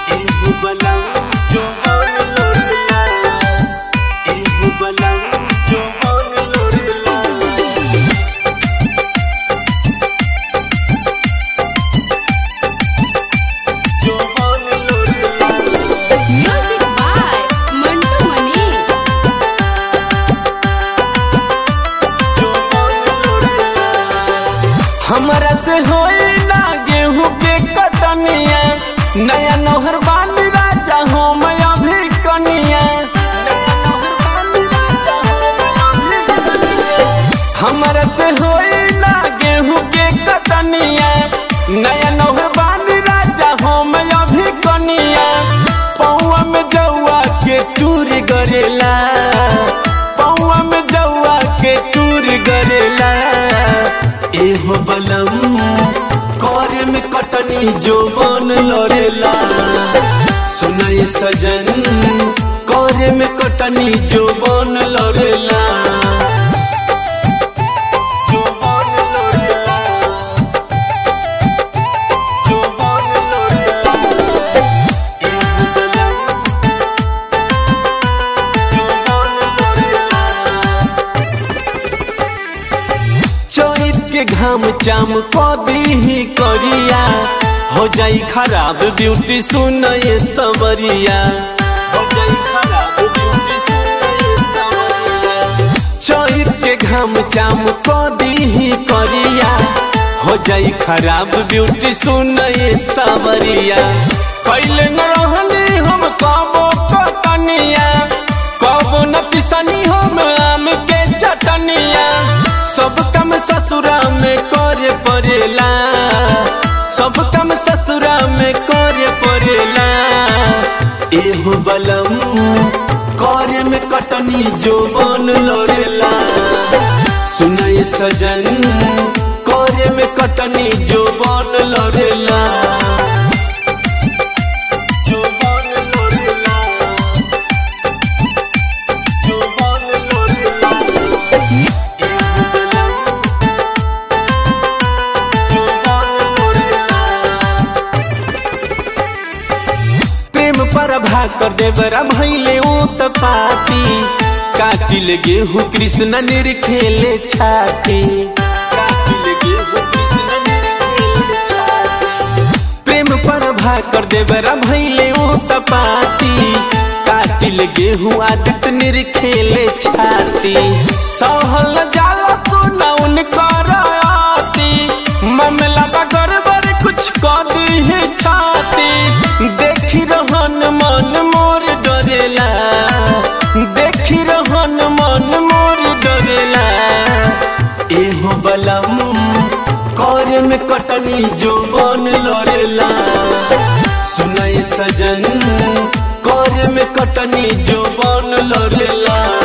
एहु बलम जो मन लोरेला, एहु बलम जो मन लोरेला। जो मन लोरेला। Music by Mantu Mani. जो मन लोरेला। हमरा से होई ना गेहूं के कटनिया, नया नौहर बानी राजा हो मैं अभी कनिया। नया नौहर बानी राजा हो मैं अभी कनिया। हमरा से होई ना गेहूं के कटनिया, नया नौहर बानी राजा हो मैं अभी कनिया। पौआ में जौआ के टूर गरेला, पौआ में जौआ के टूर गरेला। एहो बलम करे में कटनी जो बन लड़ेला, सुनाई सजन करे में कटनी जो बन लड़ेला। जो बन लड़ेला, जो बन लड़ेला। एहो बलम जो बन लड़ेला। चैत के घाम चाम कदी ही करिया, हो जाई खराब ब्यूटी सुन ये सवरिया। हो जाई खराब ब्यूटी सुन ये सवरिया। चैत के घाम चाम कदी ही करिया, हो जाई खराब ब्यूटी सुन ये सवरिया। पहले न रहनी हम कबो कटनिया, कबो न पिसनी हम आम के चटनिया। सब काम ससुरा में करे पड़ेला, सब काम ससुरा में करे पड़ेला। एहो बलम करे में कटनी जो बन लड़ेला, सुनाई सजन करे में कटनी जो बन लड़ेला। जो बन लड़ेला, जो बन लड़ेला। एहो बलम जो बन लड़ेला। प्रेम पर भाकर देवरा भैले उत्पाती, काटिल गेहूं कृष्ण निरखेले छाती। काटिल गेहूं कृष्ण निरखेले छाती। प्रेम पर भाकर देवरा भैले उत्पाती, काटिल गेहूं आदित निरखेले छाती। सहल जाला सुना उनकर आती, मामला बगर बर कुछ कदी है छाती। देखी रहन मन मोर डरेला, देखी रहन मन मोर डरेला। एहो बलम करे में कटनी जो बन लड़ेला, सुनाई सजन करे में कटनी जो बन लड़ेला।